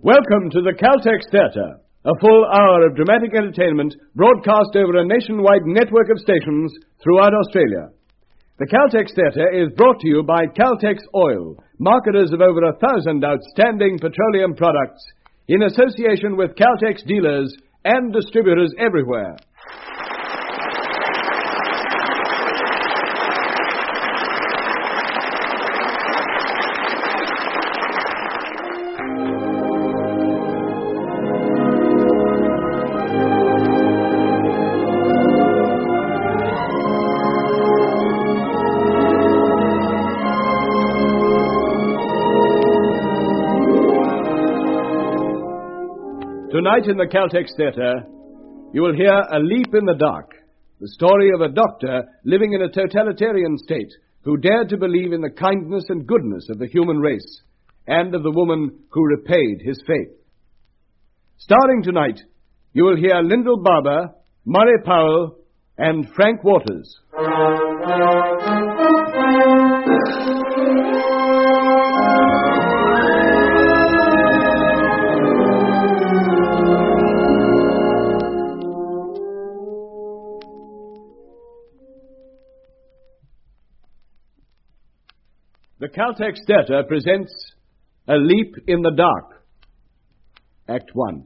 Welcome to the Caltex Theatre, a full hour of dramatic entertainment broadcast over a nationwide network of stations throughout Australia. The Caltex Theatre is brought to you by Caltex Oil, marketers of over 1,000 outstanding petroleum products, in association with Caltex dealers and distributors everywhere. Tonight in the Caltex Theatre, you will hear A Leap in the Dark, the story of a doctor living in a totalitarian state who dared to believe in the kindness and goodness of the human race and of the woman who repaid his faith. Starring tonight, you will hear Lyndall Barber, Murray Powell, and Frank Waters. The Caltex Theatre presents A Leap in the Dark, Act 1.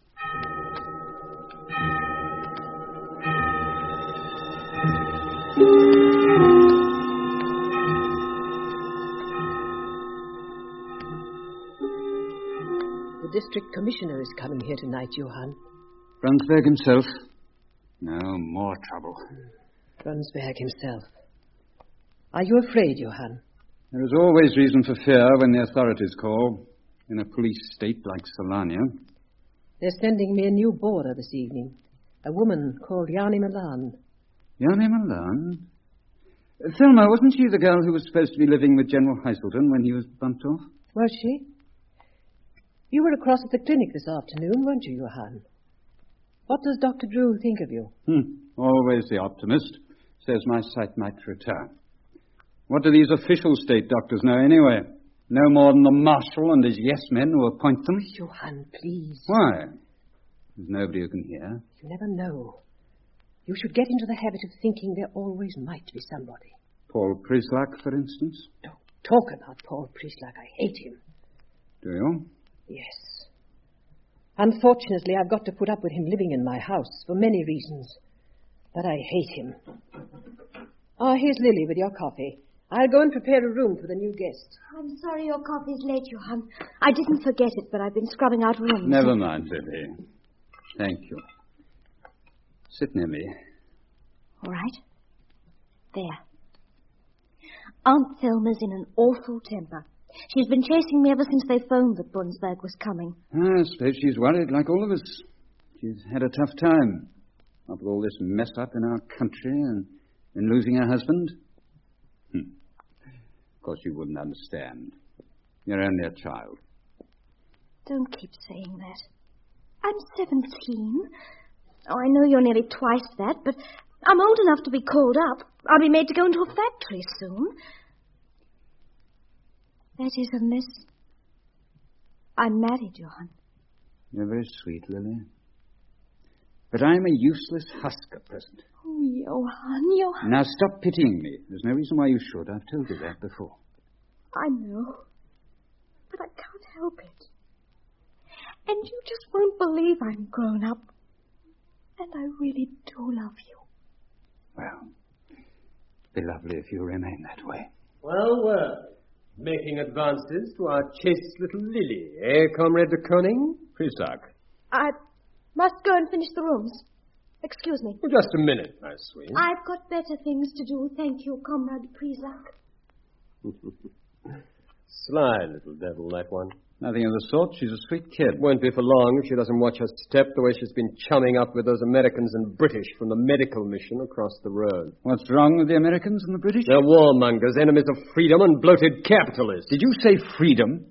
The district commissioner is coming here tonight, Johann. Brunsberg himself. No more trouble. Brunsberg himself. Are you afraid, Johann? There is always reason for fear when the authorities call, in a police state like Solania. They're sending me a new boarder this evening. A woman called Jani Milan. Jani Milan? Thelma, wasn't she the girl who was supposed to be living with General Heselton when he was bumped off? Was she? You were across at the clinic this afternoon, weren't you, Johann? What does Dr. Drew think of you? Always the optimist. Says my sight might return. What do these official state doctors know anyway? No more than the marshal and his yes-men who appoint them? Johann, please. Why? There's nobody who can hear. You never know. You should get into the habit of thinking there always might be somebody. Paul Prislak, for instance? Don't talk about Paul Prislak. I hate him. Do you? Yes. Unfortunately, I've got to put up with him living in my house for many reasons. But I hate him. Oh, here's Lily with your coffee. I'll go and prepare a room for the new guest. I'm sorry your coffee's late, Johann. I didn't forget it, but I've been scrubbing out rooms. Never mind, Lily. Thank you. Sit near me. All right. There. Aunt Thelma's in an awful temper. She's been chasing me ever since they phoned that Brunsberg was coming. I suppose she's worried, like all of us. She's had a tough time. After all this mess up in our country and losing her husband. Of course, you wouldn't understand. You're only a child. Don't keep saying that. I'm 17. Oh, I know you're nearly twice that, but I'm old enough to be called up. I'll be made to go into a factory soon. That is, unless I'm married, Johann. You're very sweet, Lily. But I'm a useless husk at present. Oh, Johann. Now stop pitying me. There's no reason why you should. I've told you that before. I know. But I can't help it. And you just won't believe I'm grown up. And I really do love you. Well, it'd be lovely if you remain that way. Well. Making advances to our chaste little Lily, eh, Comrade de Koning? Prislak. I must go and finish the rooms. Excuse me. Just a minute, my sweet. I've got better things to do, thank you, Comrade Prislak. Sly little devil, that one. Nothing of the sort. She's a sweet kid. Won't be for long if she doesn't watch her step the way she's been chumming up with those Americans and British from the medical mission across the road. What's wrong with the Americans and the British? They're warmongers, enemies of freedom and bloated capitalists. Did you say freedom?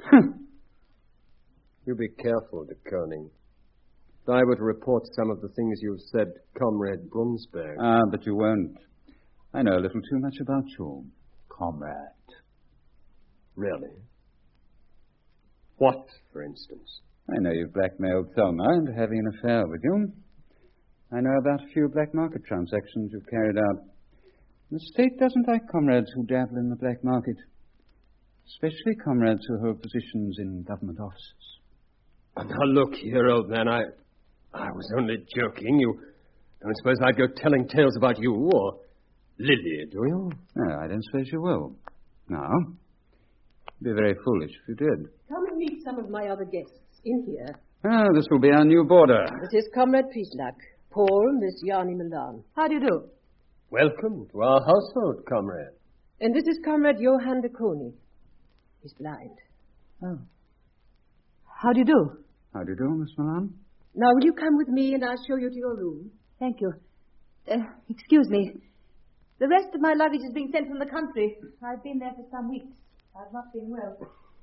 You be careful, de Koning. If I were to report some of the things you've said, Comrade Brunsberg. Ah, but you won't. I know a little too much about you, comrade. Really? What, for instance? I know you've blackmailed Thelma into having an affair with you. I know about a few black market transactions you've carried out. The state doesn't like comrades who dabble in the black market, especially comrades who hold positions in government offices. Now, look here, old man, I was only joking. You don't suppose I'd go telling tales about you or Lily, do you? No, I don't suppose you will. No. It'd be very foolish if you did. Come and meet some of my other guests in here. Ah, this will be our new boarder. This is Comrade Prislak, Paul, Miss Yanni Milan. How do you do? Welcome to our household, comrade. And this is Comrade Johann de Koning. He's blind. Oh. How do you do? How do you do, Miss Milan? Now, will you come with me and I'll show you to your room? Thank you. Excuse me. The rest of my luggage is being sent from the country. I've been there for some weeks. I've not been well.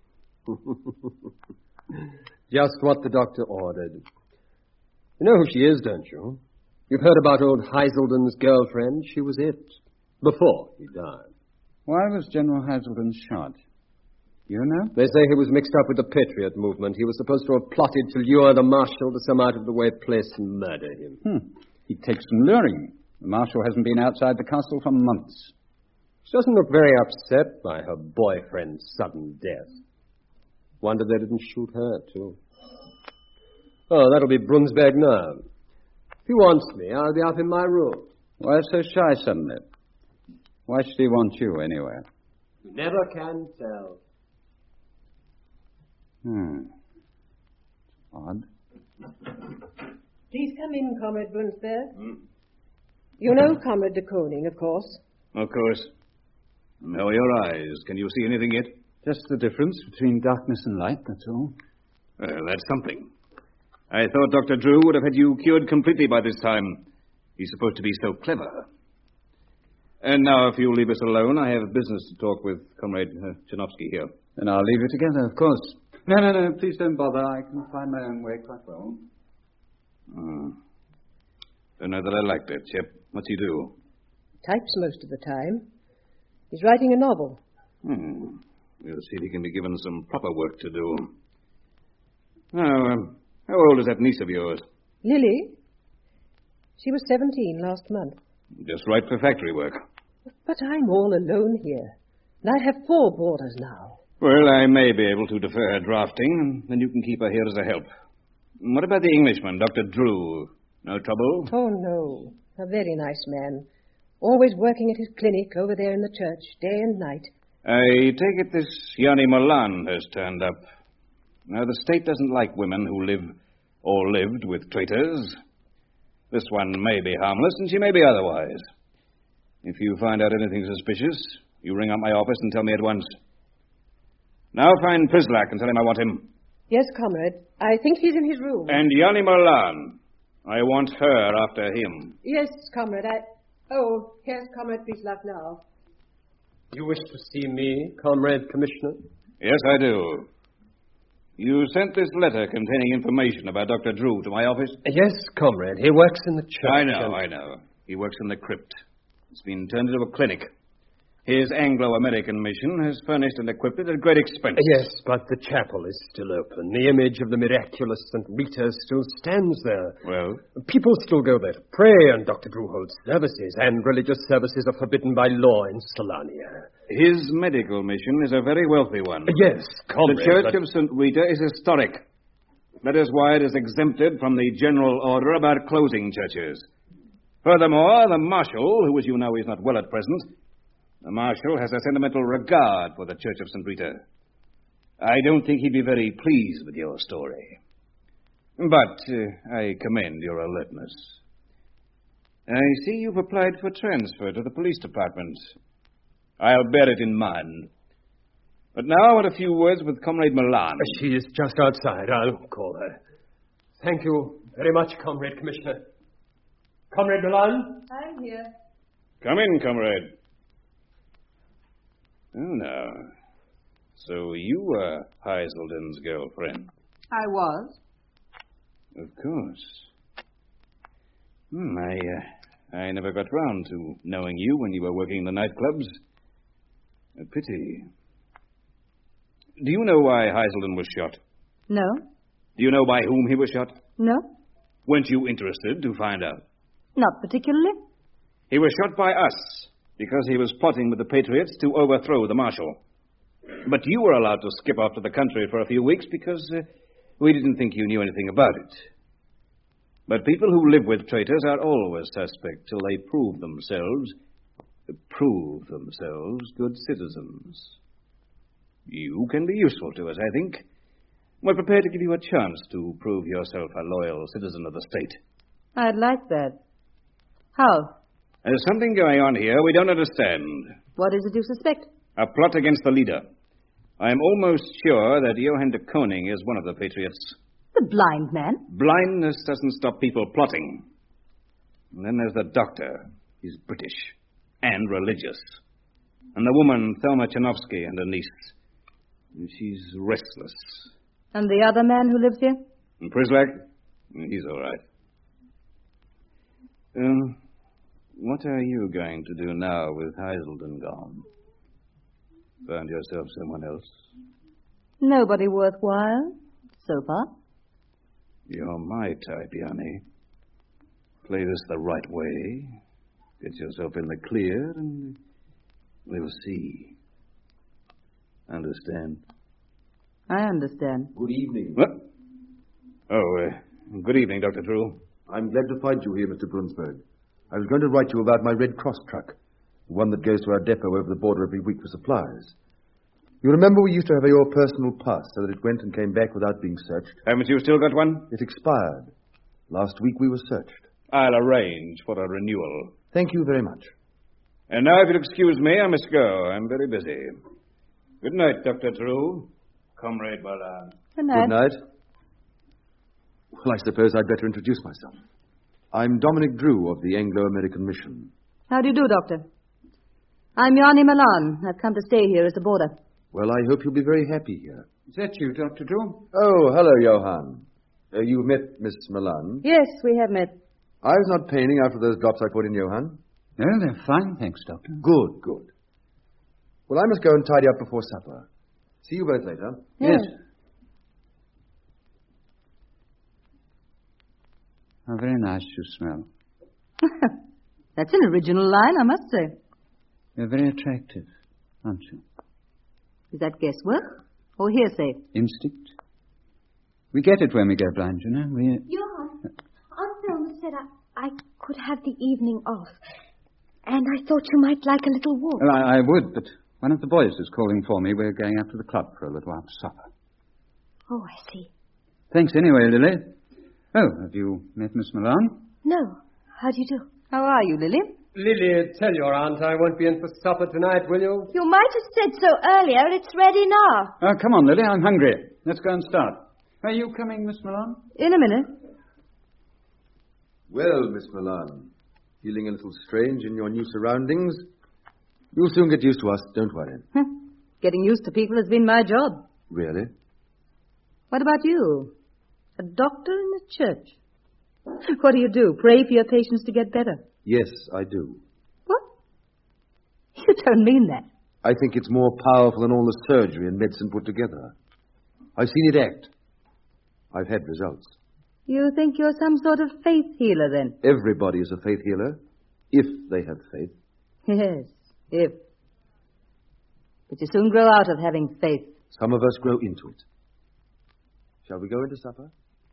Just what the doctor ordered. You know who she is, don't you? You've heard about old Heiselden's girlfriend. She was it. Before he died. Why was General Heiselden shot? You know? They say he was mixed up with the Patriot movement. He was supposed to have plotted to lure the Marshal to some out-of-the-way place and murder him. He takes some luring. The Marshal hasn't been outside the castle for months. She doesn't look very upset by her boyfriend's sudden death. Wonder they didn't shoot her, too. Oh, that'll be Brunsberg now. If he wants me, I'll be up in my room. Why so shy suddenly? Why should he want you, anyway? You never can tell. Odd. Please come in, Comrade Brunsberg. You know Comrade de Koning, of course. Of course. How are your eyes? Can you see anything yet? Just the difference between darkness and light, that's all. Well, that's something. I thought Dr. Drew would have had you cured completely by this time. He's supposed to be so clever. And now, if you'll leave us alone, I have business to talk with Comrade Chinovsky here. Then I'll leave you together, of course. No, please don't bother. I can find my own way quite well. Don't know that I like that chap. What's he do? Types most of the time. He's writing a novel. We'll see if he can be given some proper work to do. Now, how old is that niece of yours? Lily? She was 17 last month. Just right for factory work. But I'm all alone here. And I have 4 boarders now. Well, I may be able to defer her drafting, and then you can keep her here as a help. What about the Englishman, Dr. Drew? No trouble? Oh, no. A very nice man. Always working at his clinic over there in the church, day and night. I take it this Yanni Milan has turned up. Now, the state doesn't like women who live or lived with traitors. This one may be harmless, and she may be otherwise. If you find out anything suspicious, you ring up my office and tell me at once. Now find Prislak and tell him I want him. Yes, comrade. I think he's in his room. And Yanni Milan. I want her after him. Yes, comrade. Oh, here's Comrade Prislak now. You wish to see me, Comrade Commissioner? Yes, I do. You sent this letter containing information about Dr. Drew to my office? Yes, comrade. He works in the church. I know. He works in the crypt. It's been turned into a clinic. His Anglo-American mission has furnished and equipped it at great expense. Yes, but the chapel is still open. The image of the miraculous St. Rita still stands there. Well? People still go there to pray, and Dr. Drew holds services, and religious services are forbidden by law in Solania. His medical mission is a very wealthy one. Yes, comrade. The Church of St. Rita is historic. That is why it is exempted from the general order about closing churches. Furthermore, the Marshal, who, as you know, is not well at present, the Marshal has a sentimental regard for the Church of St. Rita. I don't think he'd be very pleased with your story. But I commend your alertness. I see you've applied for transfer to the police department. I'll bear it in mind. But now I want a few words with Comrade Milan. She is just outside. I'll call her. Thank you very much, Comrade Commissioner. Comrade Milan? I'm here. Come in, comrade. Oh, no. So you were Heiselden's girlfriend? I was. Of course. I never got round to knowing you when you were working in the nightclubs. A pity. Do you know why Heiselden was shot? No. Do you know by whom he was shot? No. Weren't you interested to find out? Not particularly. He was shot by us because he was plotting with the Patriots to overthrow the Marshal. But you were allowed to skip off to the country for a few weeks because we didn't think you knew anything about it. But people who live with traitors are always suspect till they prove themselves good citizens. You can be useful to us, I think. We're prepared to give you a chance to prove yourself a loyal citizen of the state. I'd like that. How? There's something going on here we don't understand. What is it you suspect? A plot against the leader. I'm almost sure that Johann de Koning is one of the Patriots. The blind man? Blindness doesn't stop people plotting. And then there's the doctor. He's British and religious. And the woman, Thelma Chanovsky, and her niece. She's restless. And the other man who lives here? And Prislak? He's all right. What are you going to do now with Heiselden gone? Find yourself someone else? Nobody worthwhile, so far. You're my type, Yanni. Play this the right way. Get yourself in the clear, and we'll see. Understand? I understand. Good evening. What? Oh, good evening, Dr. Drew. I'm glad to find you here, Mr. Brunsberg. I was going to write you about my Red Cross truck, the one that goes to our depot over the border every week for supplies. You remember we used to have your personal pass so that it went and came back without being searched? Haven't you still got one? It expired. Last week we were searched. I'll arrange for a renewal. Thank you very much. And now, if you'll excuse me, I must go. I'm very busy. Good night, Dr. Drew. Comrade Balan. Good night. Good night. Well, I suppose I'd better introduce myself. I'm Dominic Drew of the Anglo-American Mission. How do you do, Doctor? I'm Yanni Milan. I've come to stay here as a boarder. Well, I hope you'll be very happy here. Is that you, Dr. Drew? Oh, hello, Johann. You met Miss Milan? Yes, we have met. I was not paining after those drops I put in, Johann. No, they're fine, thanks, Doctor. Good, good. Well, I must go and tidy up before supper. See you both later. Yes. How very nice you smell. That's an original line, I must say. You're very attractive, aren't you? Is that guesswork or hearsay? Instinct. We get it when we go blind, you know. Johann, Aunt Thelma said I could have the evening off. And I thought you might like a little walk. Well, I would, but one of the boys is calling for me. We're going up to the club for a little after supper. Oh, I see. Thanks anyway, Lily. Oh, have you met Miss Milan? No. How do you do? How are you, Lily? Lily, tell your aunt I won't be in for supper tonight, will you? You might have said so earlier. It's ready now. Oh, come on, Lily. I'm hungry. Let's go and start. Are you coming, Miss Milan? In a minute. Well, Miss Milan, feeling a little strange in your new surroundings? You'll soon get used to us, don't worry. Getting used to people has been my job. Really? What about you? A doctor in the church. What do? Pray for your patients to get better? Yes, I do. What? You don't mean that. I think it's more powerful than all the surgery and medicine put together. I've seen it act. I've had results. You think you're some sort of faith healer, then? Everybody is a faith healer, if they have faith. Yes, if. But you soon grow out of having faith. Some of us grow into it. Shall we go into supper?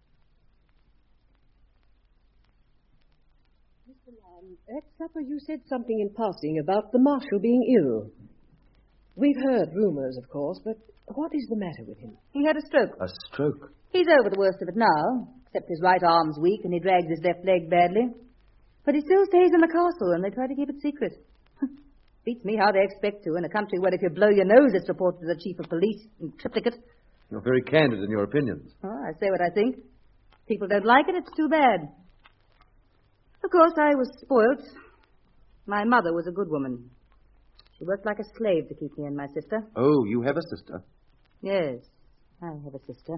Mr. Lamb, at supper you said something in passing about the Marshal being ill. We've heard rumors, of course, but what is the matter with him? He had a stroke. A stroke? He's over the worst of it now, except his right arm's weak and he drags his left leg badly. But he still stays in the castle and they try to keep it secret. Beats me how they expect to in a country where if you blow your nose it's reported to the chief of police in triplicate. You're very candid in your opinions. Oh, I say what I think. People don't like it, it's too bad. Of course, I was spoilt. My mother was a good woman. She worked like a slave to keep me and my sister. Oh, you have a sister? Yes, I have a sister.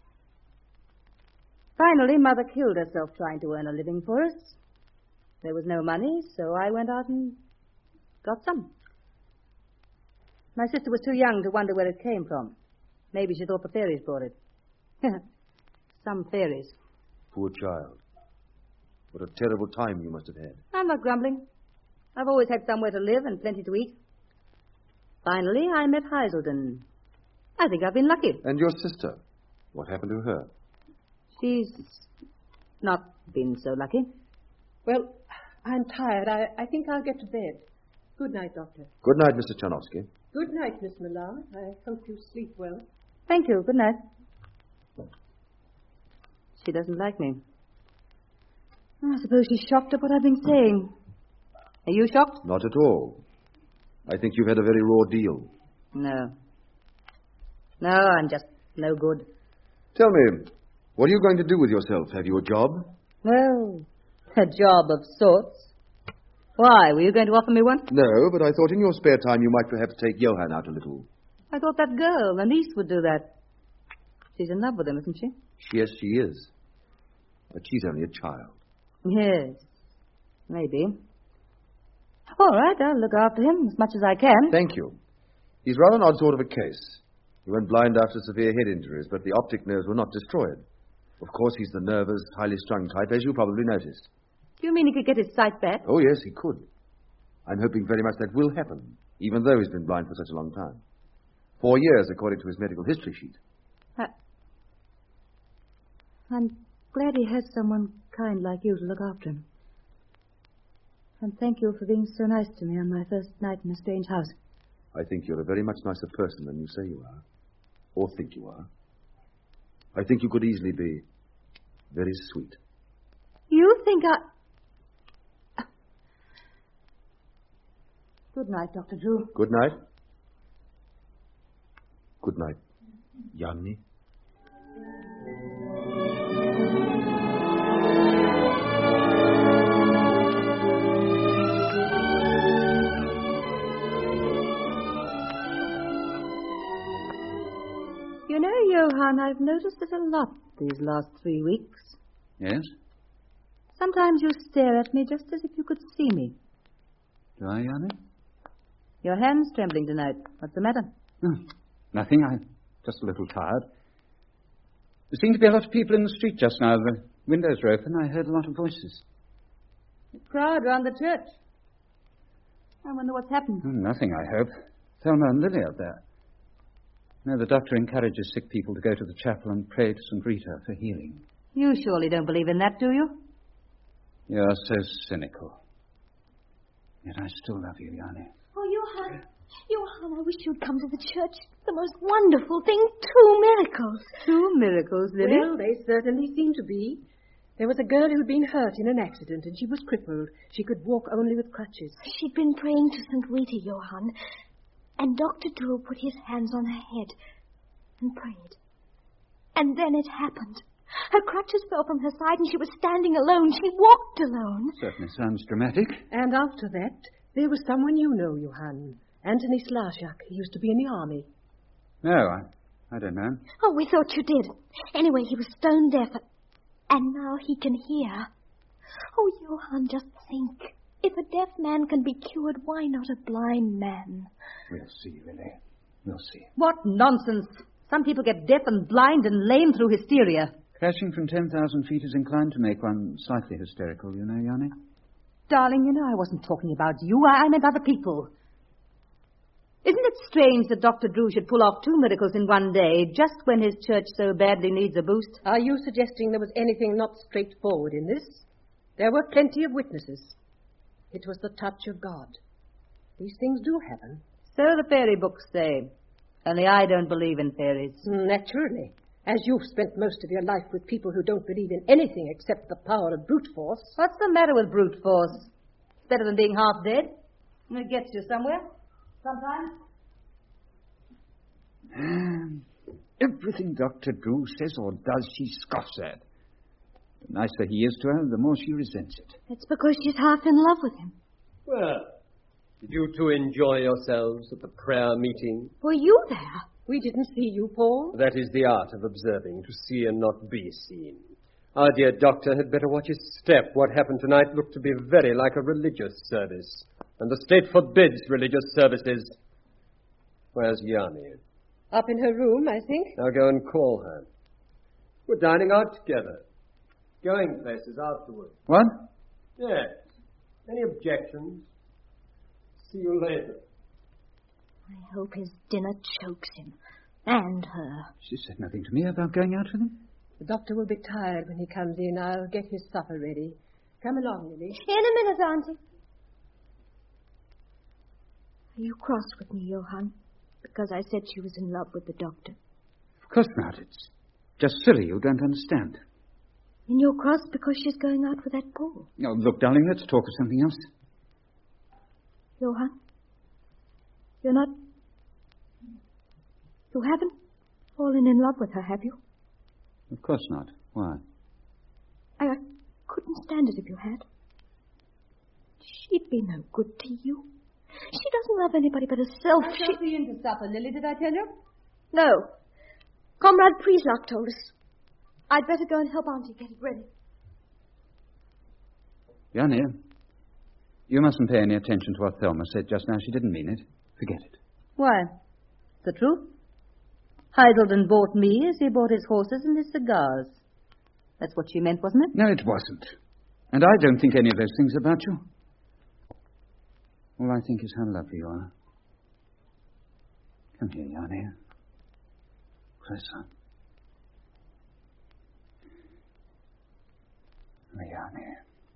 Finally, Mother killed herself trying to earn a living for us. There was no money, so I went out and got some. My sister was too young to wonder where it came from. Maybe she thought the fairies brought it. Some fairies. Poor child. What a terrible time you must have had. I'm not grumbling. I've always had somewhere to live and plenty to eat. Finally, I met Heiselden. I think I've been lucky. And your sister? What happened to her? She's not been so lucky. Well, I'm tired. I think I'll get to bed. Good night, Doctor. Good night, Mr. Charnovsky. Good night, Miss Millard. I hope you sleep well. Thank you. Good night. She doesn't like me. I suppose she's shocked at what I've been saying. Are you shocked? Not at all. I think you've had a very raw deal. No. No, I'm just no good. Tell me, what are you going to do with yourself? Have you a job? Well, a job of sorts. Why? Were you going to offer me one? No, but I thought in your spare time you might perhaps take Johann out a little. I thought that girl, the niece, would do that. She's in love with him, isn't she? Yes, she is. But she's only a child. Yes. Maybe. All right, I'll look after him as much as I can. Thank you. He's rather an odd sort of a case. He went blind after severe head injuries, but the optic nerves were not destroyed. Of course, he's the nervous, highly strung type, as you probably noticed. Do you mean he could get his sight back? Oh, yes, he could. I'm hoping very much that will happen, even though he's been blind for such a long time. 4 years, according to his medical history sheet. I'm glad he has someone kind like you to look after him. And thank you for being so nice to me on my first night in a strange house. I think you're a very much nicer person than you say you are. Or think you are. I think you could easily be very sweet. You think I... Good night, Dr. Drew. Good night. Good night, Yanni. You know, Johann, I've noticed it a lot these last 3 weeks. Yes? Sometimes you stare at me just as if you could see me. Do I, Yanni? Your hand's trembling tonight. What's the matter? Nothing. I'm just a little tired. There seemed to be a lot of people in the street just now. The windows were open. I heard a lot of voices. A crowd round the church. I wonder what's happened. Nothing, I hope. Thelma and Lily are there. No, the doctor encourages sick people to go to the chapel and pray to St. Rita for healing. You surely don't believe in that, do you? You're so cynical. Yet I still love you, Yanni. Oh, Johann, I wish you'd come to the church. The most wonderful thing. 2 miracles. 2 miracles, Lily? Well, they certainly seem to be. There was a girl who'd been hurt in an accident, and she was crippled. She could walk only with crutches. She'd been praying to St. Rita, Johann, and Dr. Drew put his hands on her head and prayed. And then it happened. Her crutches fell from her side and she was standing alone. She walked alone. Certainly sounds dramatic. And after that, there was someone you know, Johann. Anthony Slashak. He used to be in the army. No, I don't know. Oh, we thought you did. Anyway, he was stone deaf, and now he can hear. Oh, Johann, just think. If a deaf man can be cured, why not a blind man? We'll see, Lily. We'll see. What nonsense. Some people get deaf and blind and lame through hysteria. Crashing from 10,000 feet is inclined to make one slightly hysterical, you know, Yanni. Darling, you know I wasn't talking about you. I meant other people. Isn't it strange that Dr. Drew should pull off 2 miracles in one day, just when his church so badly needs a boost? Are you suggesting there was anything not straightforward in this? There were plenty of witnesses. It was the touch of God. These things do happen. So the fairy books say. Only I don't believe in fairies. Naturally. As you've spent most of your life with people who don't believe in anything except the power of brute force. What's the matter with brute force? It's better than being half dead. It gets you somewhere. Sometimes. Everything Dr. Drew says or does, she scoffs at. The nicer he is to her, the more she resents it. It's because she's half in love with him. Well, did you two enjoy yourselves at the prayer meeting? Were you there? We didn't see you, Paul. That is the art of observing, to see and not be seen. Our dear doctor had better watch his step. What happened tonight looked to be very like a religious service. And the state forbids religious services. Where's Yanni? Up in her room, I think. Now go and call her. We're dining out together. Going places afterwards. What? Yes. Any objections? See you later. I hope his dinner chokes him. And her. She said nothing to me about going out with him. The doctor will be tired when he comes in. I'll get his supper ready. Come along, Lily. In a minute, Auntie. Are you cross with me, Johann? Because I said she was in love with the doctor. Of course not. It's just silly. You don't understand. And you're cross because she's going out with that Paul. Oh, look, darling, let's talk of something else. Johann? You're not... You haven't fallen in love with her, have you? Of course not. Why? I couldn't stand it if you had. She'd be no good to you. She doesn't love anybody but herself. I'll see you in to supper, Lily, did I tell you? No. Comrade Prieslock told us. I'd better go and help Auntie get it ready. Yanni, you mustn't pay any attention to what Thelma said just now. She didn't mean it. Forget it. Why? It's the truth. Heiselden bought me as he bought his horses and his cigars. That's what she meant, wasn't it? No, it wasn't. And I don't think any of those things about you. All I think is how lovely you are. Come here, Yanni. Closer. Yanni.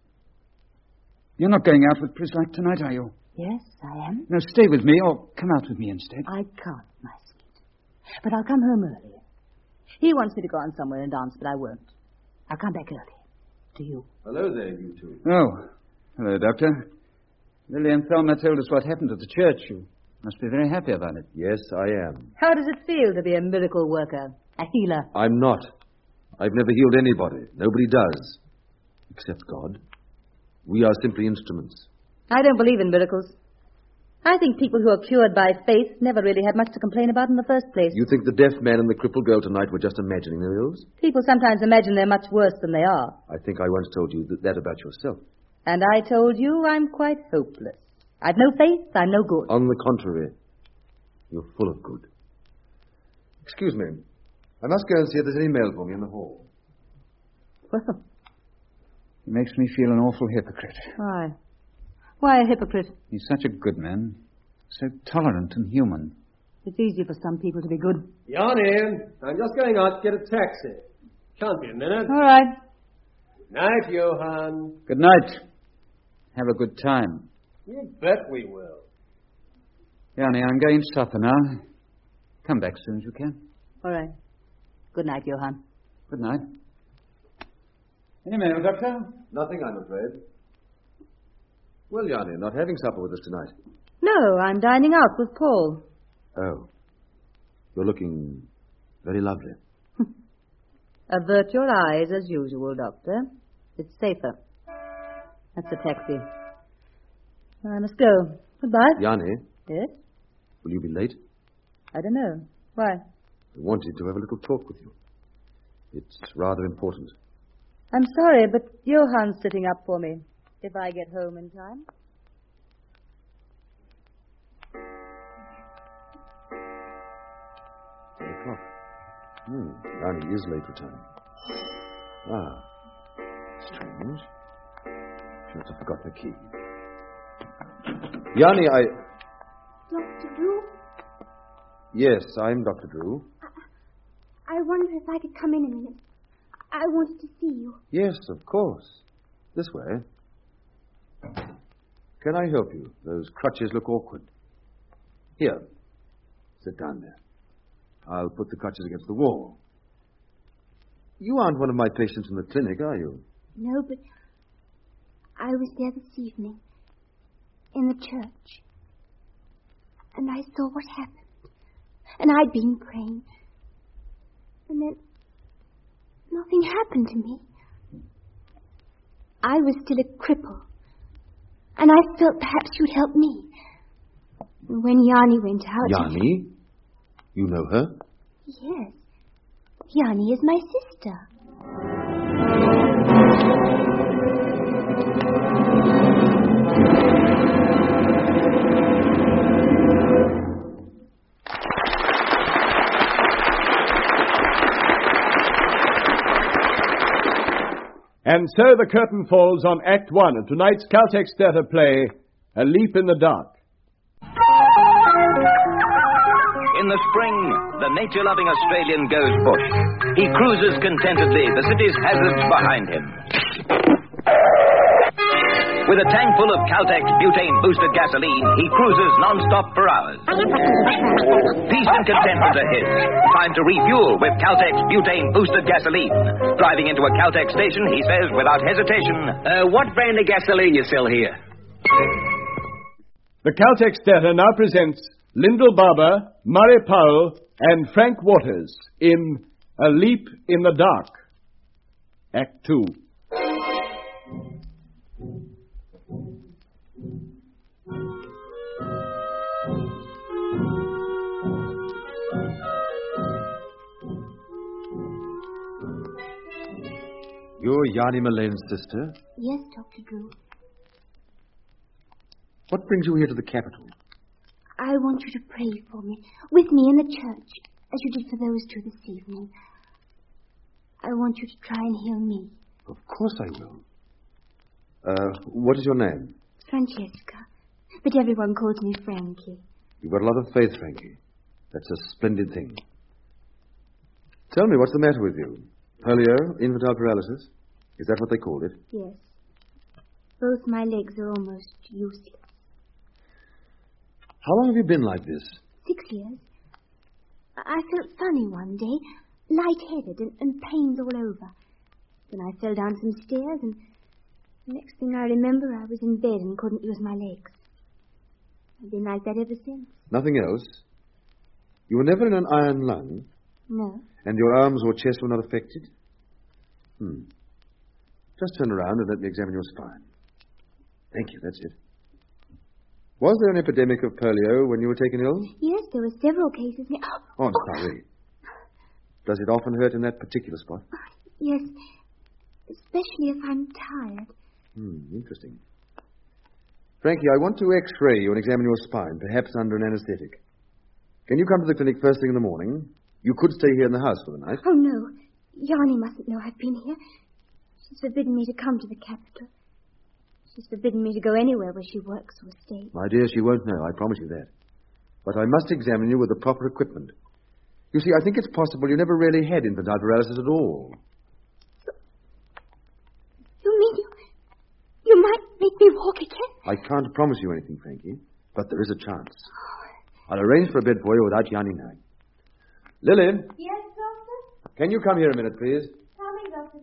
You're not going out with Prieslock tonight, are you? Yes, I am. No, stay with me or come out with me instead. I can't, my sweet. But I'll come home early. He wants me to go on somewhere and dance, but I won't. I'll come back early. To you. Hello there, you two. Oh, hello, Doctor. Lily and Thelma told us what happened at the church. You must be very happy about it. Yes, I am. How does it feel to be a miracle worker? A healer? I'm not. I've never healed anybody. Nobody does. Except God. We are simply instruments. I don't believe in miracles. I think people who are cured by faith never really had much to complain about in the first place. You think the deaf man and the crippled girl tonight were just imagining their ills? People sometimes imagine they're much worse than they are. I think I once told you that about yourself. And I told you I'm quite hopeless. I've no faith, I'm no good. On the contrary, you're full of good. Excuse me. I must go and see if there's any mail for me in the hall. Well, He makes me feel an awful hypocrite. why? Why a hypocrite? He's such a good man. So tolerant and human. It's easy for some people to be good. Yanni, I'm just going out to get a taxi. Shan't be a minute. All right. Good night, Johann. Good night. Have a good time. You bet we will. Yanni, I'm going to supper now. Come back as soon as you can. All right. Good night, Johann. Good night. Any mail, Doctor? Nothing, I'm afraid. Well, Yanni, not having supper with us tonight. No, I'm dining out with Paul. Oh. You're looking very lovely. Avert your eyes as usual, Doctor. It's safer. That's a taxi. I must go. Goodbye. Yanni, Yes? will you be late? I don't know. Why? I wanted to have a little talk with you. It's rather important. I'm sorry, but Johann's sitting up for me. If I get home in time. 10:00. Yanni is late returning. Ah. Strange. She must have forgotten the key. Yanni, Dr. Drew, Yes, I'm Dr. Drew. I wonder if I could come in a minute. I wanted to see you. Yes, of course. This way. Can I help you? Those crutches look awkward. Here. Sit down there. I'll put the crutches against the wall. You aren't one of my patients in the clinic, are you? No, but I was there this evening. In the church. And I saw what happened. And I'd been praying. And then nothing happened to me. I was still a cripple. And I felt perhaps you'd help me. When Yanni went out... Yanni? You know her? Yes. Yanni is my sister. And so the curtain falls on Act 1 of tonight's Caltex Theatre play, A Leap in the Dark. In the spring, the nature-loving Australian goes bush. He cruises contentedly, the city's hazards behind him. With a tank full of Caltex butane-boosted gasoline, he cruises non-stop for hours. Peace and contentment are his. Time to refuel with Caltex butane-boosted gasoline. Driving into a Caltex station, he says without hesitation, what brand of gasoline you sell here? The Caltex Theatre now presents Lyndall Barber, Murray Powell, and Frank Waters in A Leap in the Dark. Act 2. You're Yanni Mullane's sister? Yes, Dr. Drew. What brings you here to the capital? I want you to pray for me, with me in the church, as you did for those two this evening. I want you to try and heal me. Of course I will. What is your name? Francesca. But everyone calls me Frankie. You've got a lot of faith, Frankie. That's a splendid thing. Tell me, what's the matter with you? Polio? Infantile paralysis? Is that what they called it? Yes. Both my legs are almost useless. How long have you been like this? 6 years. I felt funny one day, lightheaded and pains all over. Then I fell down some stairs, and the next thing I remember, I was in bed and couldn't use my legs. I've been like that ever since. Nothing else? You were never in an iron lung? No. And your arms or chest were not affected? Just turn around and let me examine your spine. Thank you, that's it. Was there an epidemic of polio when you were taken ill? Yes, there were several cases. Oh, I'm sorry. Does it often hurt in that particular spot? Yes, especially if I'm tired. Interesting. Frankie, I want to x-ray you and examine your spine, perhaps under an anesthetic. Can you come to the clinic first thing in the morning? You could stay here in the house for the night. Oh, no. Yanni mustn't know I've been here. She's forbidden me to come to the capital. She's forbidden me to go anywhere where she works or stays. My dear, she won't know, I promise you that. But I must examine you with the proper equipment. You see, I think it's possible you never really had infantile paralysis at all. You mean you might make me walk again? I can't promise you anything, Frankie, but there is a chance. I'll arrange for a bed for you without Yanni knowing. Lily? Yes, Doctor? Can you come here a minute, please? Coming, Doctor.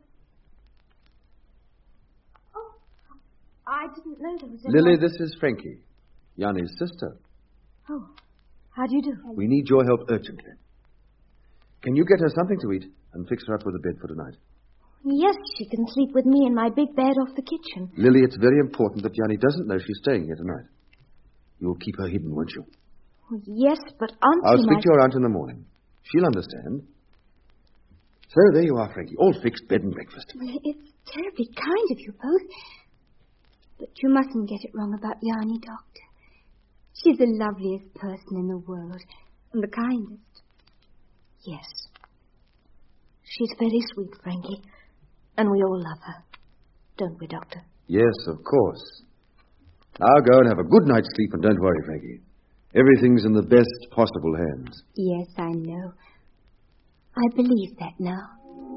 Oh, I didn't know there was Lily, this is Frankie, Yanni's sister. Oh, how do you do? We need your help urgently. Can you get her something to eat and fix her up with a bed for tonight? Yes, she can sleep with me in my big bed off the kitchen. Lily, it's very important that Yanni doesn't know she's staying here tonight. You'll keep her hidden, won't you? Oh, yes, but Auntie I'll speak to your aunt in the morning. She'll understand. So there you are, Frankie. All fixed, bed and breakfast. Well, it's terribly kind of you both. But you mustn't get it wrong about Yanni, Doctor. She's the loveliest person in the world. And the kindest. Yes. She's very sweet, Frankie. And we all love her. Don't we, Doctor? Yes, of course. Now go and have a good night's sleep and don't worry, Frankie. Everything's in the best possible hands. Yes, I know. I believe that now.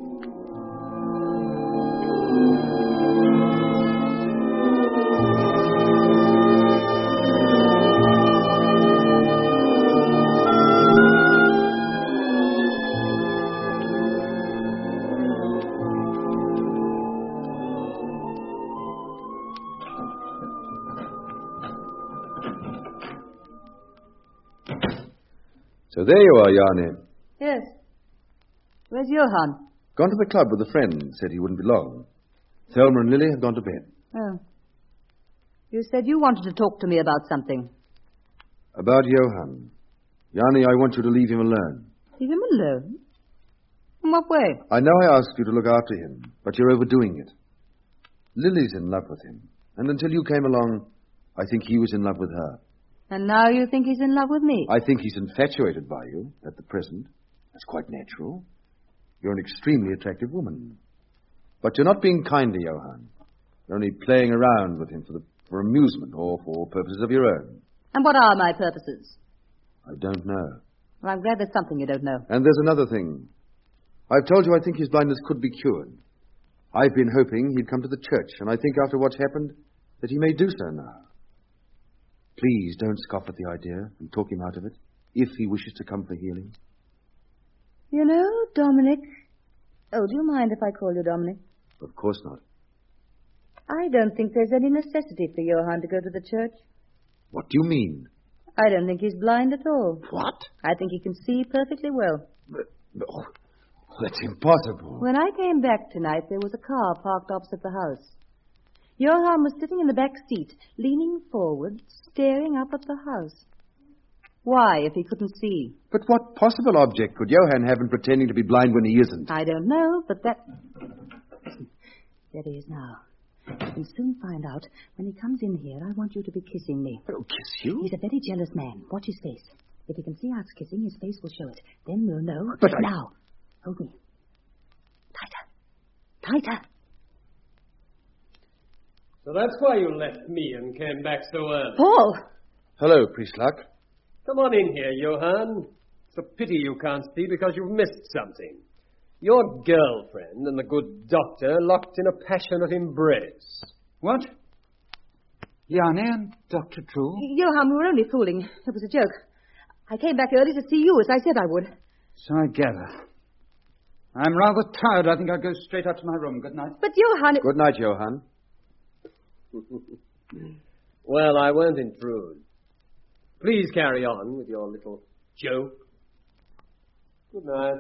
So there you are, Yanni. Yes. Where's Johann? Gone to the club with a friend. Said he wouldn't be long. Thelma and Lily have gone to bed. Oh. You said you wanted to talk to me about something. About Johann. Yanni, I want you to leave him alone. Leave him alone? In what way? I know I asked you to look after him, but you're overdoing it. Lily's in love with him. And until you came along, I think he was in love with her. And now you think he's in love with me? I think he's infatuated by you at the present. That's quite natural. You're an extremely attractive woman. But you're not being kind to Johann. You're only playing around with him for amusement or for purposes of your own. And what are my purposes? I don't know. Well, I'm glad there's something you don't know. And there's another thing. I've told you I think his blindness could be cured. I've been hoping he'd come to the church, and I think after what's happened that he may do so now. Please don't scoff at the idea and talk him out of it, if he wishes to come for healing. You know, Dominic... Oh, do you mind if I call you Dominic? Of course not. I don't think there's any necessity for Johann to go to the church. What do you mean? I don't think he's blind at all. What? I think he can see perfectly well. Oh, that's impossible. When I came back tonight, there was a car parked opposite the house. Johann was sitting in the back seat, leaning forward, staring up at the house. Why, if he couldn't see? But what possible object could Johann have in pretending to be blind when he isn't? I don't know, but that... There he is now. You can soon find out. When he comes in here, I want you to be kissing me. Oh, kiss you? He's a very jealous man. Watch his face. If he can see us kissing, his face will show it. Then we'll know. But Now, hold me. Tighter. Tighter. So that's why you left me and came back so early. Paul! Hello, Priestluck. Come on in here, Johann. It's a pity you can't see because you've missed something. Your girlfriend and the good doctor locked in a passionate embrace. What? Yanni and Dr. Drew? Johann, we were only fooling. It was a joke. I came back early to see you, as I said I would. So I gather. I'm rather tired. I think I'll go straight up to my room. Good night. But Johann... Good night, Johann. Well, I won't intrude. Please carry on with your little joke. Good night.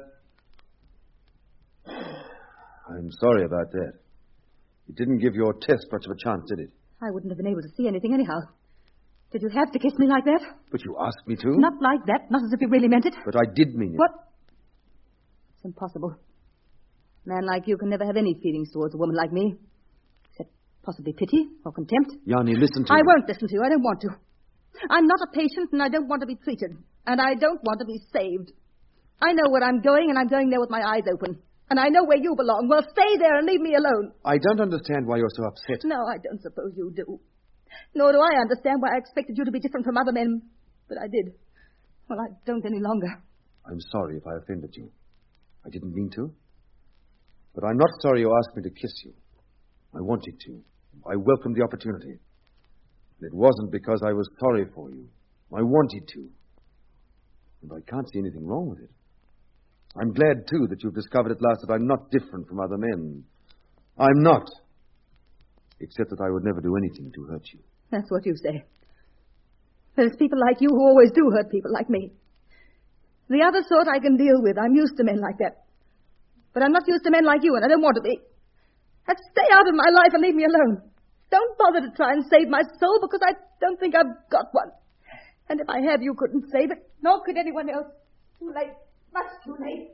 I'm sorry about that. It didn't give your test much of a chance, did it? I wouldn't have been able to see anything anyhow. Did you have to kiss me like that? But you asked me to. Not like that. Not as if you really meant it. But I did mean it. What? It's impossible. A man like you can never have any feelings towards a woman like me. Except possibly pity or contempt. Yanni, listen to me. I won't listen to you. I don't want to. I'm not a patient, and I don't want to be treated. And I don't want to be saved. I know where I'm going, and I'm going there with my eyes open. And I know where you belong. Well, stay there and leave me alone. I don't understand why you're so upset. No, I don't suppose you do. Nor do I understand why I expected you to be different from other men. But I did. Well, I don't any longer. I'm sorry if I offended you. I didn't mean to. But I'm not sorry you asked me to kiss you. I wanted to. I welcomed the opportunity. And it wasn't because I was sorry for you. I wanted to. And I can't see anything wrong with it. I'm glad, too, that you've discovered at last that I'm not different from other men. I'm not. Except that I would never do anything to hurt you. That's what you say. There's people like you who always do hurt people like me. The other sort I can deal with. I'm used to men like that. But I'm not used to men like you, and I don't want to be. And stay out of my life and leave me alone. Don't bother to try and save my soul, because I don't think I've got one. And if I have, you couldn't save it, nor could anyone else. Too late. Much too late.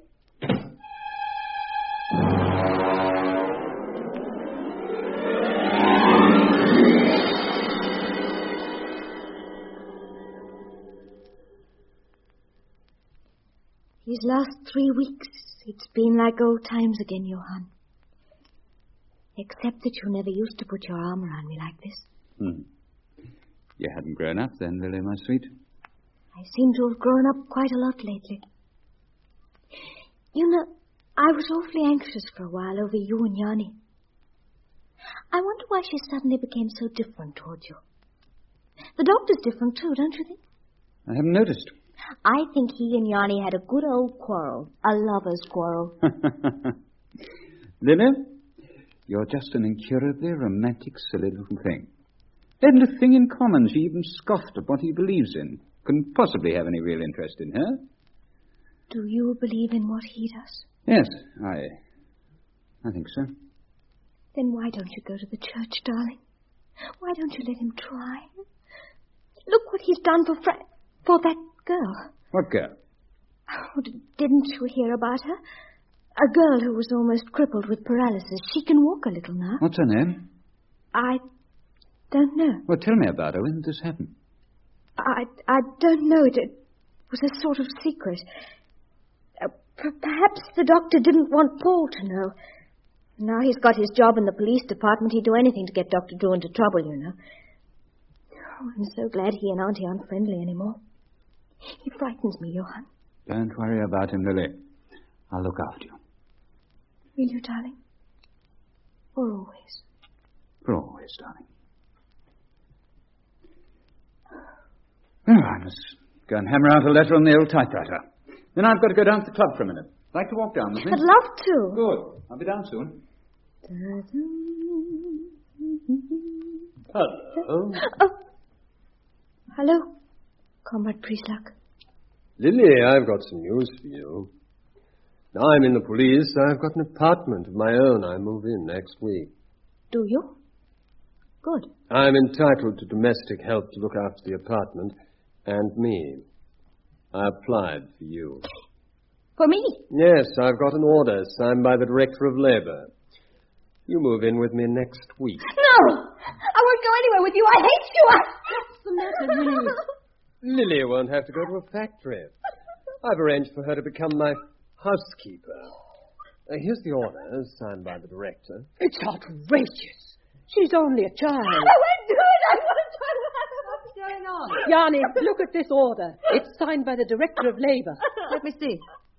These last 3 weeks, it's been like old times again, Johann. Except that you never used to put your arm around me like this. You hadn't grown up then, Lily, my sweet. I seem to have grown up quite a lot lately. You know, I was awfully anxious for a while over you and Yanni. I wonder why she suddenly became so different towards you. The doctor's different too, don't you think? I haven't noticed. I think he and Yanni had a good old quarrel. A lover's quarrel. Lily, you're just an incurably romantic, silly little thing. They hadn't a thing in common. She even scoffed at what he believes in. Couldn't possibly have any real interest in her. Do you believe in what he does? Yes, I think so. Then why don't you go to the church, darling? Why don't you let him try? Look what he's done for that girl. What girl? Oh, didn't you hear about her? A girl who was almost crippled with paralysis. She can walk a little now. What's her name? I don't know. Well, tell me about her. When did this happen? I don't know. It was a sort of secret. Perhaps the doctor didn't want Paul to know. Now he's got his job in the police department, he'd do anything to get Dr. Drew into trouble, you know. Oh, I'm so glad he and Auntie aren't friendly anymore. He frightens me, Johann. Don't worry about him, Lily. I'll look after you. Will you, darling? For always. For always, darling. Well, I must go and hammer out a letter on the old typewriter. Then I've got to go down to the club for a minute. Like to walk down with me? I'd love to. Good. I'll be down soon. Hello. Oh. Hello, Comrade Priestluck. Lily, I've got some news for you. Now I'm in the police. I've got an apartment of my own. I move in next week. Do you? Good. I'm entitled to domestic help to look after the apartment and me. I applied for you. For me? Yes, I've got an order signed by the Director of Labor. You move in with me next week. No! I won't go anywhere with you. I hate you. What's the matter, Lily? Lily won't have to go to a factory. I've arranged for her to become my housekeeper. Here's the order signed by the Director. It's outrageous. She's only a child. I won't do it. I won't. What's going on? Yanni, look at this order. It's signed by the Director of Labor. Let me see.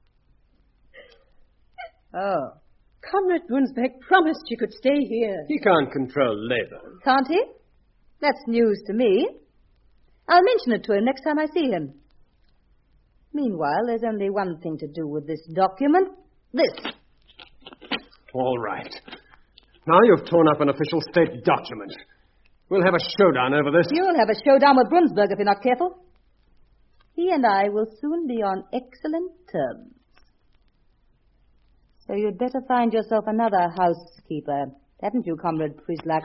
Oh. Comrade Brunsbeck promised she could stay here. He can't control labor. Can't he? That's news to me. I'll mention it to him next time I see him. Meanwhile, there's only one thing to do with this document. This. All right. Now you've torn up an official state document. We'll have a showdown over this. You'll have a showdown with Brunsberg if you're not careful. He and I will soon be on excellent terms. So you'd better find yourself another housekeeper. Haven't you, Comrade Priestluck?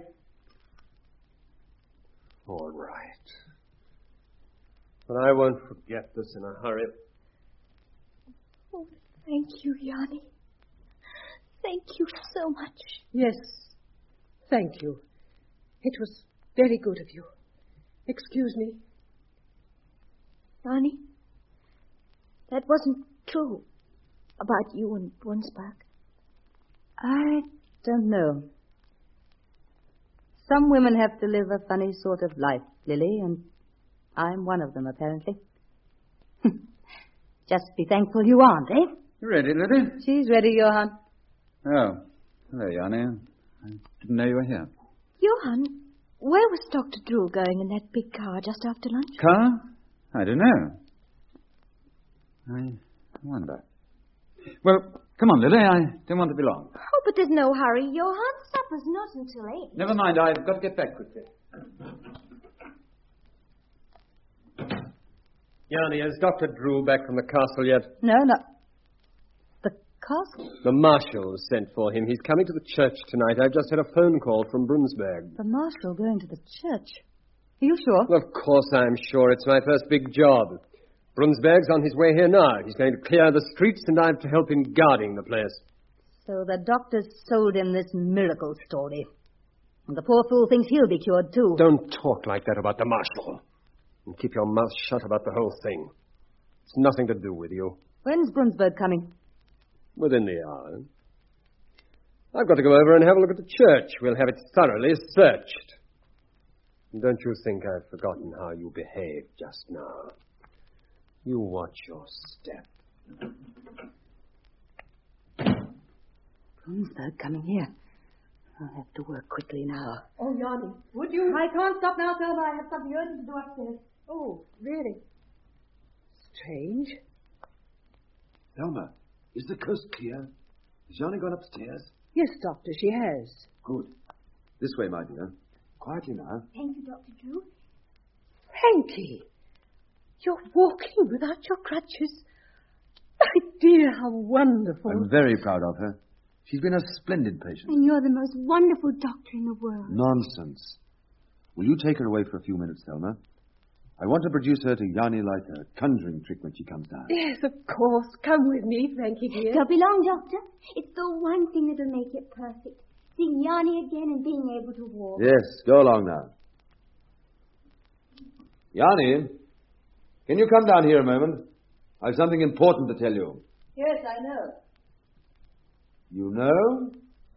All right. But I won't forget this in a hurry. Oh, thank you, Yanni. Thank you so much. Yes, thank you. It was very good of you. Excuse me. Yanni, that wasn't true about you and Brunsberg. I don't know. Some women have to live a funny sort of life, Lily, and I'm one of them, apparently. Just be thankful you aren't, eh? You ready, Lily? She's ready, Johann. Oh. Hello, Yanni. I didn't know you were here. Johann, where was Dr. Drew going in that big car just after lunch? Car? I don't know. I wonder. Well, come on, Lily. I don't want to be long. Oh, but there's no hurry, Johann. Supper's not until 8. Never mind. I've got to get back quickly. Yanni, is Dr. Drew back from the castle yet? No, not... The castle? The marshal was sent for him. He's coming to the church tonight. I've just had a phone call from Brunsberg. The marshal going to the church? Are you sure? Well, of course I'm sure. It's my first big job. Brunsberg's on his way here now. He's going to clear the streets, and I'm to help him guarding the place. So the doctor's sold him this miracle story. And the poor fool thinks he'll be cured, too. Don't talk like that about the marshal. And keep your mouth shut about the whole thing. It's nothing to do with you. When's Brunsberg coming? Within the hour. I've got to go over and have a look at the church. We'll have it thoroughly searched. And don't you think I've forgotten how you behaved just now. You watch your step. Brunsberg coming here. I'll have to work quickly now. Oh, Yanni, would you? I can't stop now, Thelma. I have something urgent to do upstairs. Oh, really? Strange. Thelma, is the coast clear? Has Yanni gone upstairs? Yes, Doctor, she has. Good. This way, my dear. Quietly now. Thank you, Dr. Drew. Frankie, you're walking without your crutches. My dear, how wonderful. I'm very proud of her. She's been a splendid patient. And you're the most wonderful doctor in the world. Nonsense. Will you take her away for a few minutes, Thelma? I want to produce her to Yanni like a conjuring trick when she comes down. Yes, of course. Come with me, Frankie, dear. Don't be long, Doctor. It's the one thing that'll make it perfect. Seeing Yanni again and being able to walk. Yes, go along now. Yanni, can you come down here a moment? I have something important to tell you. Yes, I know. You know?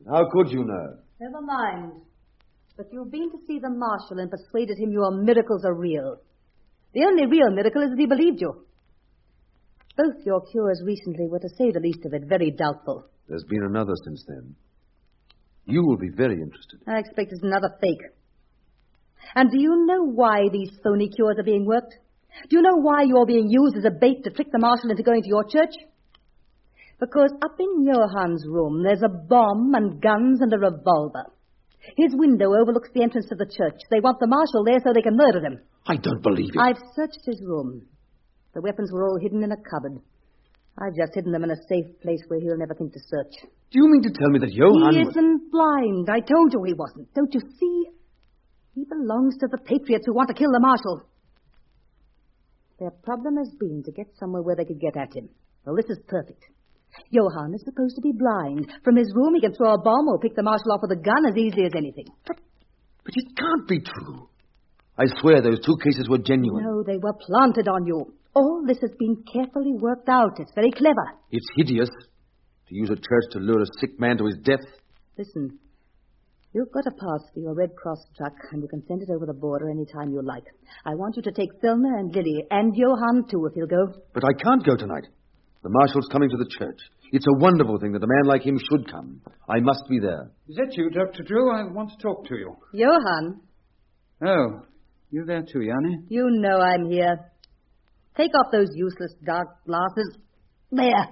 How could you know? Never mind. But you've been to see the Marshal and persuaded him your miracles are real. The only real miracle is that he believed you. Both your cures recently were, to say the least of it, very doubtful. There's been another since then. You will be very interested. I expect it's another fake. And do you know why these phony cures are being worked? Do you know why you're being used as a bait to trick the Marshal into going to your church? Because up in Johan's room, there's a bomb and guns and a revolver. His window overlooks the entrance to the church. They want the Marshal there so they can murder him. I don't believe it. I've searched his room. The weapons were all hidden in a cupboard. I've just hidden them in a safe place where he'll never think to search. Do you mean to tell me that Johan... He isn't blind. I told you he wasn't. Don't you see? He belongs to the Patriots who want to kill the Marshal. Their problem has been to get somewhere where they could get at him. Well, this is perfect. Johan is supposed to be blind. From his room, he can throw a bomb or pick the Marshal off with a gun as easily as anything. But it can't be true. I swear those two cases were genuine. No, they were planted on you. All this has been carefully worked out. It's very clever. It's hideous to use a church to lure a sick man to his death. Listen, you've got a pass for your Red Cross truck, and you can send it over the border any time you like. I want you to take Thelma and Lily, and Johan, too, if you'll go. But I can't go tonight. The Marshal's coming to the church. It's a wonderful thing that a man like him should come. I must be there. Is that you, Dr. Drew? I want to talk to you. Johan. Oh, you there too, Yanni? You know I'm here. Take off those useless dark glasses. There.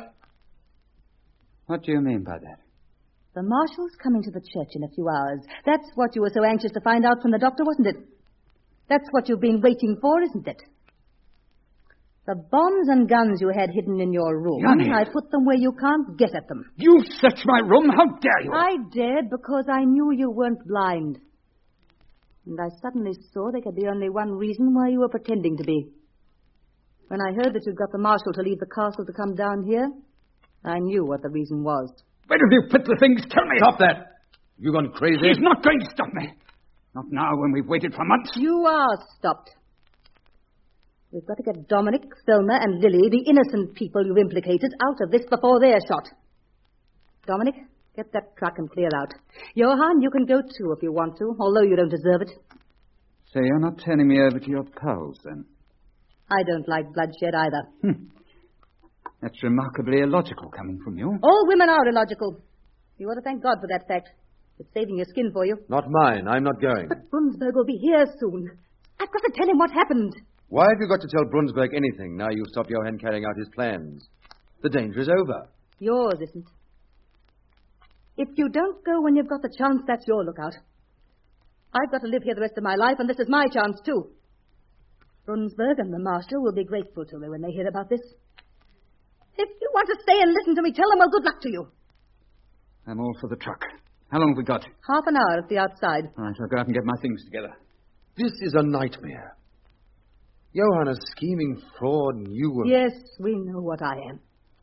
What do you mean by that? The Marshal's coming to the church in a few hours. That's what you were so anxious to find out from the doctor, wasn't it? That's what you've been waiting for, isn't it? The bombs and guns you had hidden in your room, Yanni. I put them where you can't get at them. You searched my room? How dare you? I dared because I knew you weren't blind. And I suddenly saw there could be only one reason why you were pretending to be. When I heard that you'd got the Marshal to leave the castle to come down here, I knew what the reason was. Where have you put the things? Tell me. Stop that. You gone crazy? He's not going to stop me. Not now when we've waited for months. You are stopped. We've got to get Dominic, Thelma, and Lily, the innocent people you've implicated, out of this before they're shot. Dominic, get that truck and clear out. Johan, you can go too if you want to, although you don't deserve it. So you're not turning me over to your pals, then? I don't like bloodshed either. That's remarkably illogical coming from you. All women are illogical. You ought to thank God for that fact. It's saving your skin for you. Not mine. I'm not going. But Brunsberg will be here soon. I've got to tell him what happened. Why have you got to tell Brunsberg anything now you've stopped Johan carrying out his plans? The danger is over. Yours isn't. If you don't go when you've got the chance, that's your lookout. I've got to live here the rest of my life, and this is my chance, too. Brunsberg and the Marshal will be grateful to me when they hear about this. If you want to stay and listen to me, tell them, well, good luck to you. I'm all for the truck. How long have we got? Half an hour at the outside. All right, I'll go out and get my things together. This is a nightmare. Johan, a scheming fraud, and you were... Yes, we know what I am.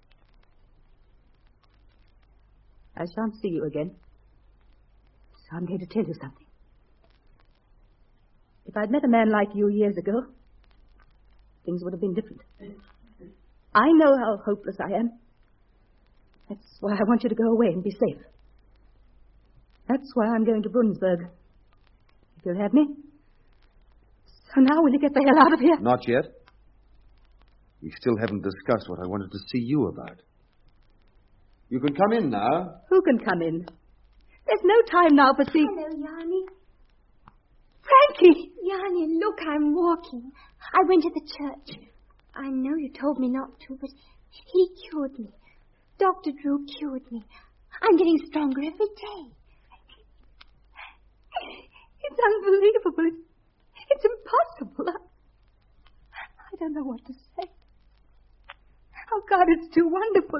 I shan't see you again. So I'm going to tell you something. If I'd met a man like you years ago, things would have been different. I know how hopeless I am. That's why I want you to go away and be safe. That's why I'm going to Brunsberg. If you'll have me. So now will you get the hell out of here? Not yet. We still haven't discussed what I wanted to see you about. You can come in now. Who can come in? There's no time now for see... Hello, Yanni. Frankie! Yanni, look, I'm walking. I went to the church. I know you told me not to, but he cured me. Dr. Drew cured me. I'm getting stronger every day. It's unbelievable. It's impossible. I don't know what to say. Oh, God, it's too wonderful.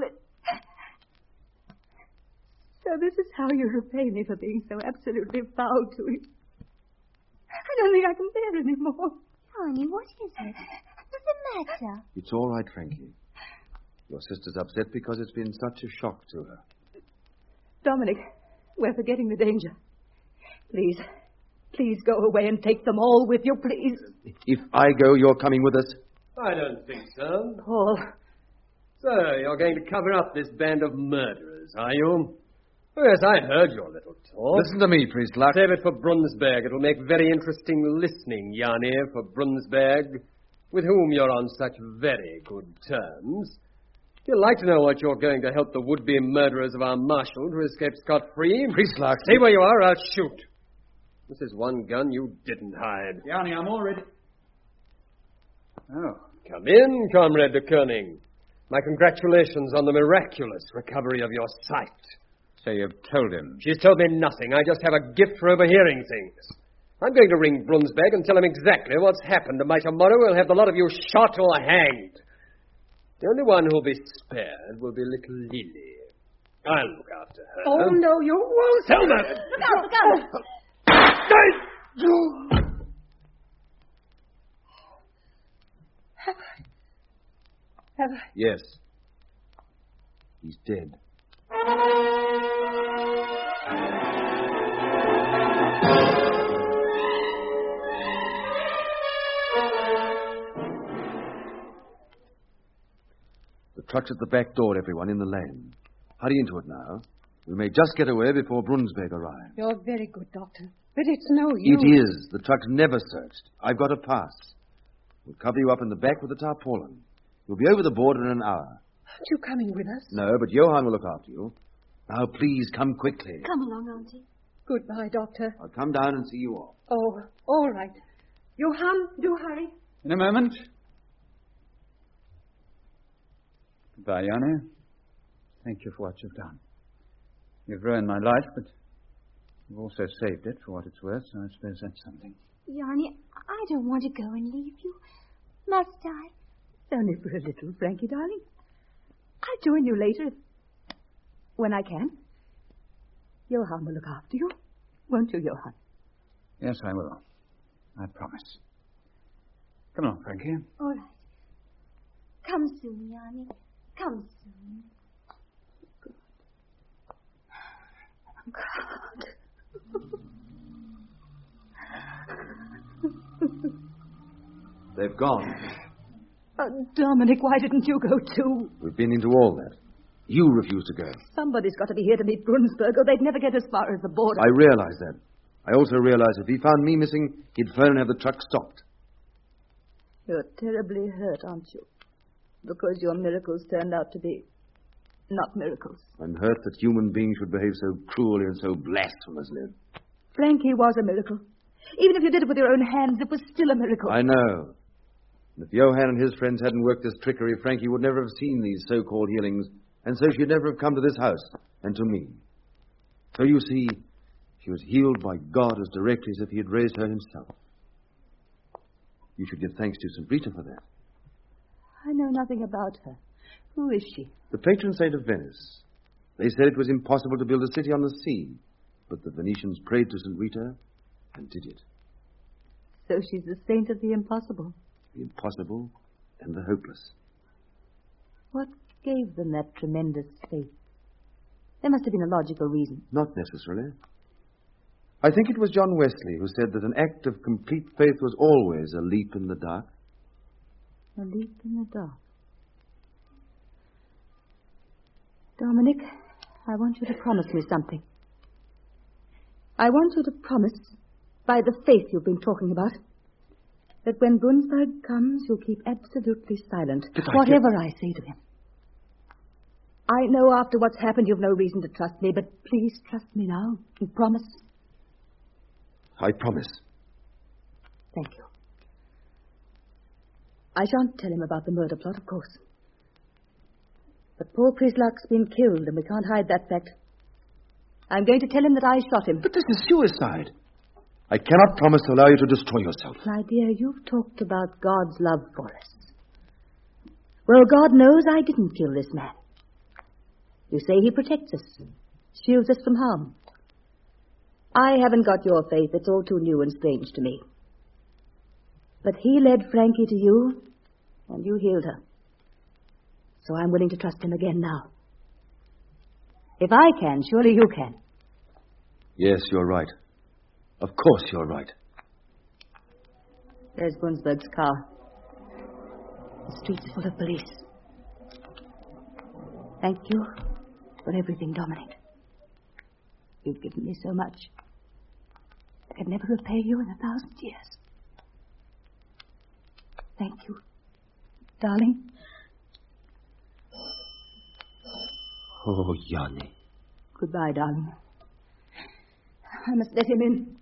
So this is how you repay me for being so absolutely foul to you. I don't think I can bear any more. Honey, what is it? What's the matter? It's all right, Frankie. Your sister's upset because it's been such a shock to her. Dominic, we're forgetting the danger. Please go away and take them all with you, please. If I go, you're coming with us? I don't think so. Paul. So, you're going to cover up this band of murderers, are you? Oh, yes, I heard your little talk. Listen to me, Priest Luck. Save it for Brunsberg. It'll make very interesting listening, Yanni, for Brunsberg, with whom you're on such very good terms. He'll like to know what you're going to help the would-be murderers of our marshal to escape scot-free. Priest Luck. Stay where you are, I'll shoot. This is one gun you didn't hide. Yanni, I'm all ready. Oh. Come in, Comrade de Koenig. My congratulations on the miraculous recovery of your sight. So you've told him? She's told me nothing. I just have a gift for overhearing things. I'm going to ring Brunsberg and tell him exactly what's happened, and by tomorrow we'll have the lot of you shot or hanged. The only one who'll be spared will be little Lily. I'll look after her. Oh, no, you won't. Selma! No. Have I? Yes. He's dead. The truck's at the back door, everyone, in the lane. Hurry into it now. We may just get away before Brunsberg arrives. You're very good, Doctor. But it's no use. It is. The truck's never searched. I've got a pass. We'll cover you up in the back with a tarpaulin. You'll be over the border in an hour. Aren't you coming with us? No, but Johann will look after you. Now, please, come quickly. Come along, Auntie. Goodbye, Doctor. I'll come down and see you off. Oh, all right. Johann, do hurry. In a moment. Goodbye, Yanni. Thank you for what you've done. You've ruined my life, but you've also saved it for what it's worth, so I suppose that's something. Yanni, I don't want to go and leave you. Must I? Only for a little, Frankie, darling. I'll join you later, when I can. Johann will look after you. Won't you, Johann? Yes, I will. I promise. Come along, Frankie. All right. Come soon, Yanni. Come soon. They've gone. Dominic, why didn't you go too? We've been into all that. You refused to go. Somebody's got to be here to meet Brunsberg, or they'd never get as far as the border. I realize that. I also realize if he found me missing, he'd phone and have the truck stopped. You're terribly hurt, aren't you? Because your miracles turned out to be not miracles. I'm hurt that human beings should behave so cruelly and so blasphemously. Frankie was a miracle. Even if you did it with your own hands, it was still a miracle. I know. And if Johann and his friends hadn't worked this trickery, Frankie would never have seen these so-called healings, and so she'd never have come to this house and to me. So you see, she was healed by God as directly as if he had raised her himself. You should give thanks to St. Rita for that. I know nothing about her. Who is she? The patron saint of Venice. They said it was impossible to build a city on the sea, but the Venetians prayed to St. Rita and did it. So she's the saint of the impossible. The impossible and the hopeless. What gave them that tremendous faith? There must have been a logical reason. Not necessarily. I think it was John Wesley who said that an act of complete faith was always a leap in the dark. A leap in the dark. Dominic, I want you to promise me something. I want you to promise, by the faith you've been talking about, that when Brunsberg comes, you'll keep absolutely silent, whatever I say to him. I know after what's happened you've no reason to trust me, but please trust me now and promise. I promise. Thank you. I shan't tell him about the murder plot, of course. But poor Prislak's been killed, and we can't hide that fact. I'm going to tell him that I shot him. But this is suicide. I cannot promise to allow you to destroy yourself. My dear, you've talked about God's love for us. Well, God knows I didn't kill this man. You say he protects us, shields us from harm. I haven't got your faith. It's all too new and strange to me. But he led Frankie to you, and you healed her. So I'm willing to trust him again now. If I can, surely you can. Yes, you're right. Of course you're right. There's Brunsberg's car. The streets full of police. Thank you for everything, Dominic. You've given me so much. I could never repay you in 1,000 years. Thank you, darling. Oh, Yanni. Goodbye, darling. I must let him in.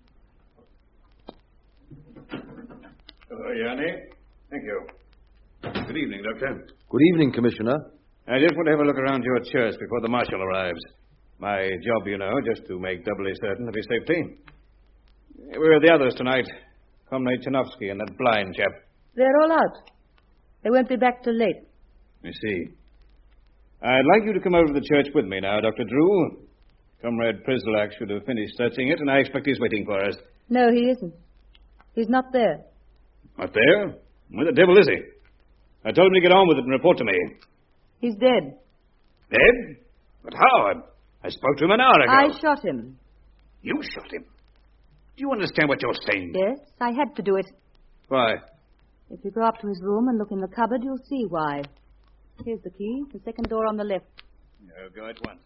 Hello, Yanni. Thank you. Good evening, Doctor. Good evening, Commissioner. I just want to have a look around your church before the marshal arrives. My job, you know, just to make doubly certain of his safety. Where are the others tonight? Comrade Chanovsky and that blind chap. They're all out. They won't be back till late. I see. I'd like you to come over to the church with me now, Dr. Drew. Comrade Prislak should have finished searching it, and I expect he's waiting for us. No, he isn't. He's not there. Not there? Where the devil is he? I told him to get on with it and report to me. He's dead. Dead? But how? I spoke to him an hour ago. I shot him. You shot him? Do you understand what you're saying? Yes, I had to do it. Why? If you go up to his room and look in the cupboard, you'll see why. Here's the key, the second door on the left. I'll go at once.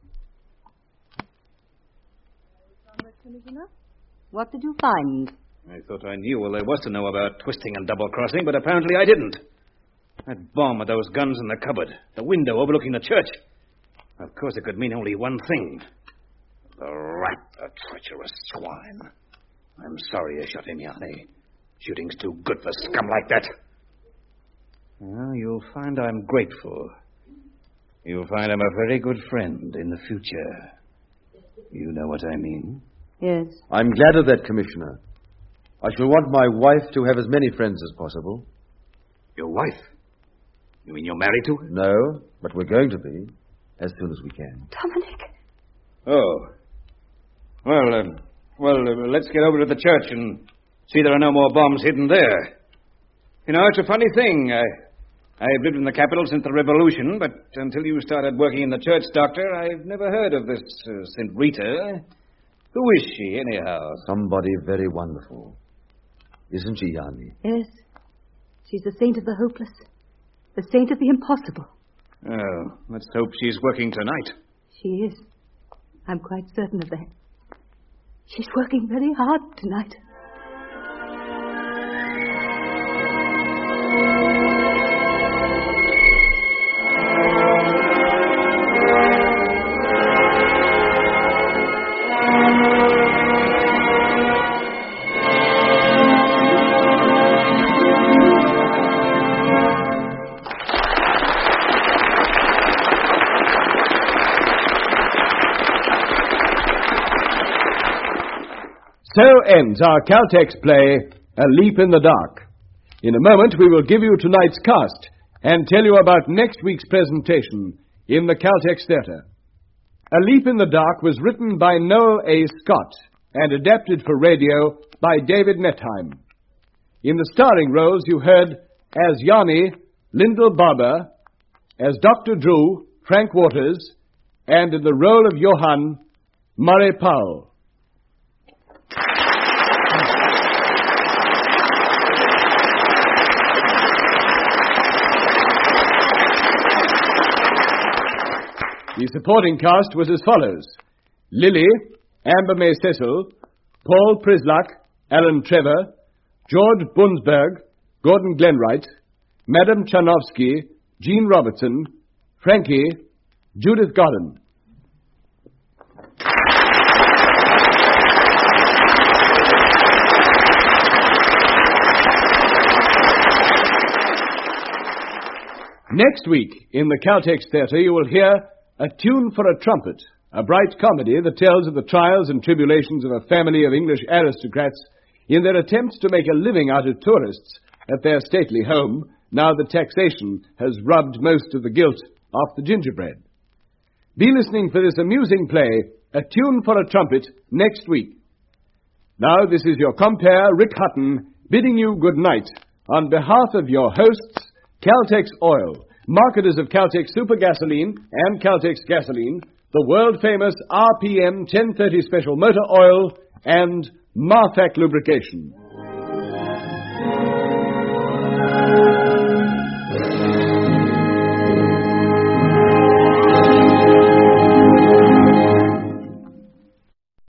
Commissioner, what did you find? I thought I knew all there was to know about twisting and double-crossing, but apparently I didn't. That bomb with those guns in the cupboard, the window overlooking the church. Of course, it could mean only one thing. The rat, the treacherous swine. I'm sorry you shot him, Yanni. Shooting's too good for scum like that. Well, you'll find I'm grateful. You'll find I'm a very good friend in the future. You know what I mean? Yes. I'm glad of that, Commissioner. I shall want my wife to have as many friends as possible. Your wife? You mean you're married to her? No, but we're going to be, as soon as we can. Dominic. Oh. Well, let's get over to the church and see there are no more bombs hidden there. You know, it's a funny thing. I've lived in the capital since the Revolution, but until you started working in the church, Doctor, I've never heard of this St. Rita. Who is she, anyhow? Somebody very wonderful. Isn't she, Yanni? Yes. She's the saint of the hopeless. The saint of the impossible. Oh, let's hope she's working tonight. She is. I'm quite certain of that. She's working very hard tonight. So ends our Caltex play, A Leap in the Dark. In a moment, we will give you tonight's cast and tell you about next week's presentation in the Caltex Theatre. A Leap in the Dark was written by Noel A. Scott and adapted for radio by David Netheim. In the starring roles, you heard as Yanni, Lyndall Barber, as Dr. Drew, Frank Waters, and in the role of Johann, Murray Powell. The supporting cast was as follows: Lily, Amber May Cecil, Paul Prislak, Alan Trevor, George Bunsberg, Gordon Glenwright, Madam Chanovsky, Jean Robertson, Frankie, Judith Godden. Next week, in the Caltex Theatre, you will hear A Tune for a Trumpet, a bright comedy that tells of the trials and tribulations of a family of English aristocrats in their attempts to make a living out of tourists at their stately home, now that taxation has rubbed most of the gilt off the gingerbread. Be listening for this amusing play, A Tune for a Trumpet, next week. Now, this is your compere, Rick Hutton, bidding you good night on behalf of your hosts, Caltex Oil, marketers of Caltex Super Gasoline and Caltex Gasoline, the world-famous RPM 1030 Special Motor Oil, and Marfac Lubrication.